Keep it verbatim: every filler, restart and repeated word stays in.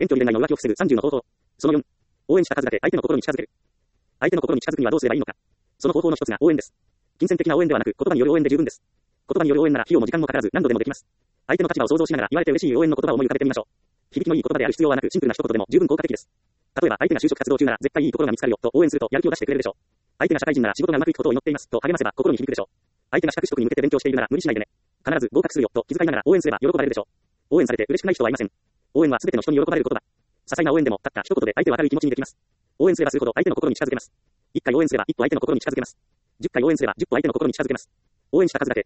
遠距離恋愛の浮気を防ぐさんじゅうの方法。そのよん、応援した数だけ相手の心に近づける。相手の心に近づくにはどうすればいいのか。その方法の一つが応援です。金銭的な応援ではなく、言葉による応援で十分です。言葉による応援なら費用も時間もかからず何度でもできます。相手の立場を想像しながら言われて嬉しい応援の言葉を思い浮かべてみましょう。響きのいい言葉である必要はなく、シンプルな一言でも十分効果的です。例えば、相手が就職活動中なら絶対いいところが見つかるよと応援するとやる気を出してくれるでしょう。相手が社会人なら仕事がうまくいくことを祈っていますと励ませば心に響くでしょう。相手が資格取得に向けて勉強しているなら無理しないでね。必ず合格するよと気遣いながら応援すれば喜ばれるでしょう。応援されて嬉しくない人はいません。応援は全ての人に喜ばれる言葉。些細な応援でもたった一言で相手を明るい気持ちにできます。応援すればするほど相手の心に近づけます。いっかい応援すれば一歩相手の心に近づけます。じゅっかい応援すればじゅっ歩相手の心に近づけます。応援した数だけ相手の心に近づけるのです。では早速大切な人に応援メッセージを送ってみましょう。たくさん応援して相手の心に近づく。